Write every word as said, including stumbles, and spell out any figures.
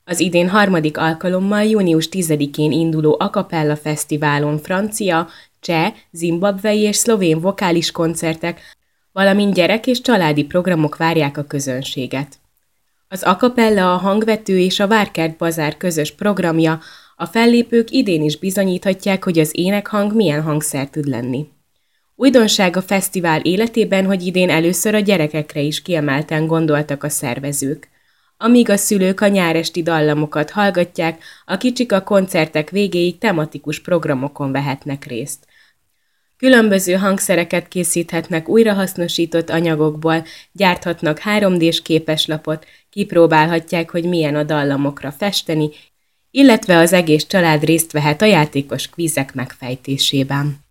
Az idén harmadik alkalommal június tizedikén induló A Cappella Fesztiválon francia, cseh, zimbabvei és szlovén vokális koncertek, valamint gyerek- és családi programok várják a közönséget. Az A Cappella a Hangvető és a Várkert Bazár közös programja, a fellépők idén is bizonyíthatják, hogy az énekhang milyen hangszer tud lenni. Újdonság a fesztivál életében, hogy idén először a gyerekekre is kiemelten gondoltak a szervezők. Amíg a szülők a nyáresti dallamokat hallgatják, a kicsik a koncertek végéig tematikus programokon vehetnek részt. Különböző hangszereket készíthetnek újrahasznosított anyagokból, gyárthatnak három dés képeslapot, kipróbálhatják, hogy milyen a dallamokra festeni, illetve az egész család részt vehet a játékos kvízek megfejtésében.